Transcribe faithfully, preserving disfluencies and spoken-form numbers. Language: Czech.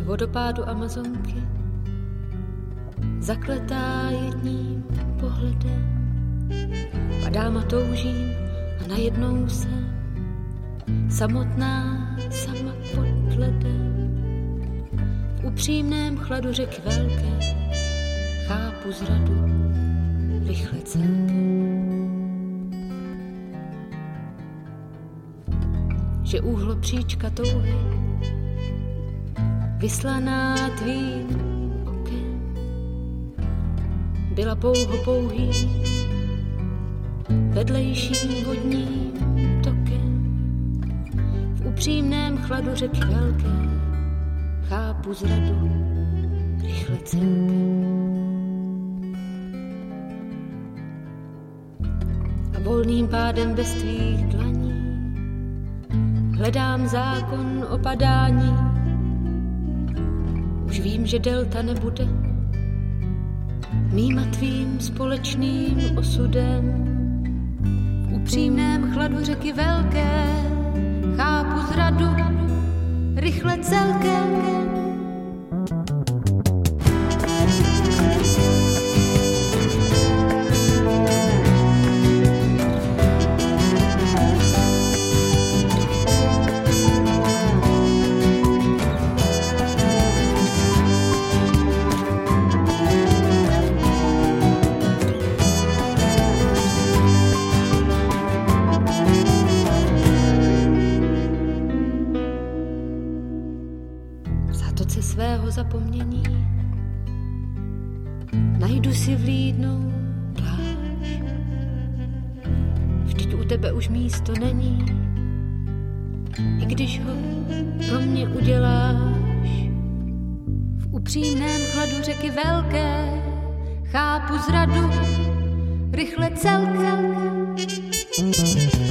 vodopádu Amazonky, zakletá jedním pohledem. Padám a toužím a najednou jsem samotná sama pod ledem. V upřímném chladu řeky velké chápu zradu rychle celkem. Že úhlopříčka touhy vyslaná tvým okem byla pouho pouhý vedlejším vodním tokem. V upřímném chladu řeky velké chápu zradu rychle celkem. A volným pádem bez tvých dlaní hledám zákon opadání. Už vím, že delta nebude mým a tvým společným osudem. V upřímném chladu řeky velké chápu zradu rychle celkem. Svého zapomnění najdu si vlídnou pláž. Vždyť u tebe už místo není, i když ho pro mě uděláš. V upřímném chladu řeky velké chápu zradu rychle celkem.